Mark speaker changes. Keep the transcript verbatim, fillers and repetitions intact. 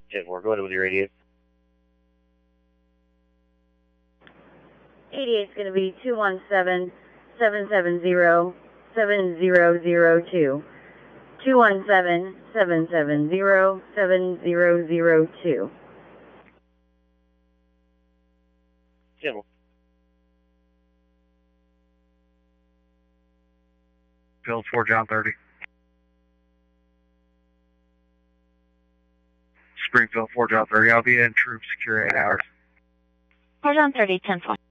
Speaker 1: ten four, go ahead with your radius.
Speaker 2: eighty-eight is going to be two one seven, seven seven zero, seven zero zero two. two one seven, seven seven zero, seven zero zero two.
Speaker 1: ten four.
Speaker 3: Field four, John thirty. Springfield four, John thirty. I'll be in troop secure eight hours.
Speaker 4: four John thirty, ten four.